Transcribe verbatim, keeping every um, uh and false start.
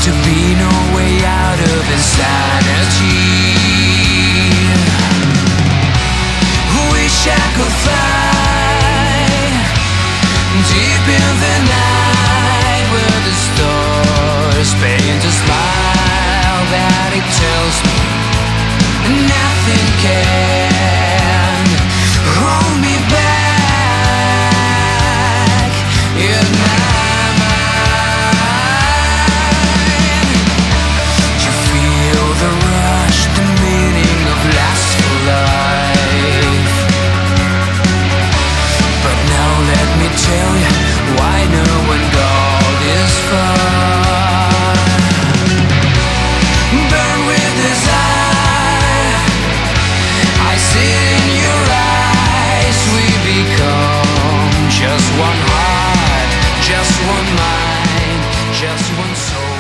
should be no way out of insanity. Wish I could fly deep in the night where the stars paint a smile that it tells me nothing can hold me back in my mind. You feel the rush, the meaning of last for life. But now let me tell you why no one got this far. Burn with desire, I see in your eyes. We become just one heart, just one mind, just one soul.